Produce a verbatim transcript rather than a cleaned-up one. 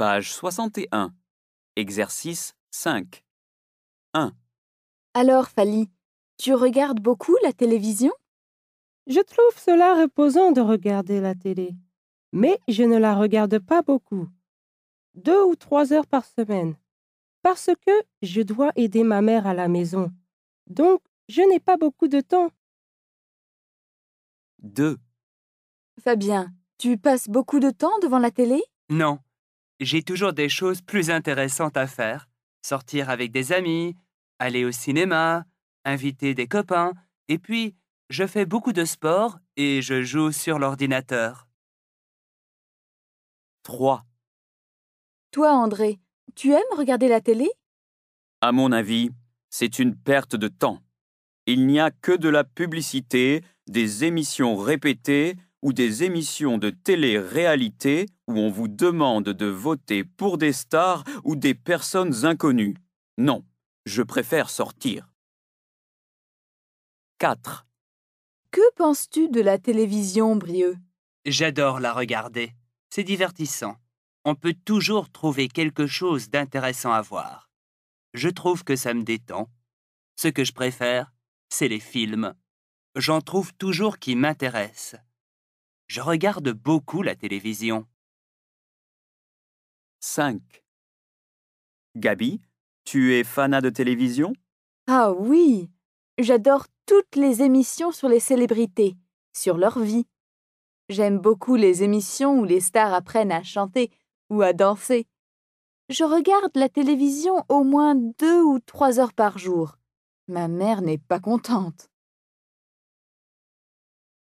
Page soixante et un. Exercice cinq. un. Alors, Fally, tu regardes beaucoup la télévision? Je trouve cela reposant de regarder la télé, mais je ne la regarde pas beaucoup, deux ou trois heures par semaine, parce que je dois aider ma mère à la maison, donc je n'ai pas beaucoup de temps. deux. Fabien, tu passes beaucoup de temps devant la télé? Non, j'ai toujours des choses plus intéressantes à faire. Sortir avec des amis, aller au cinéma, inviter des copains, et puis je fais beaucoup de sport et je joue sur l'ordinateur. trois. Toi, André, tu aimes regarder la télé? À mon avis, c'est une perte de temps. Il n'y a que de la publicité, des émissions répétées ou des émissions de télé-réalité où on vous demande de voter pour des stars ou des personnes inconnues. Non, je préfère sortir. quatre. Que penses-tu de la télévision, Brieux? J'adore la regarder. C'est divertissant. On peut toujours trouver quelque chose d'intéressant à voir. Je trouve que ça me détend. Ce que je préfère, c'est les films. J'en trouve toujours qui m'intéressent. Je regarde beaucoup la télévision. cinq. Gabi, tu es fanat de télévision? Ah oui, j'adore toutes les émissions sur les célébrités, sur leur vie. J'aime beaucoup les émissions où les stars apprennent à chanter ou à danser. Je regarde la télévision au moins deux ou trois heures par jour. Ma mère n'est pas contente.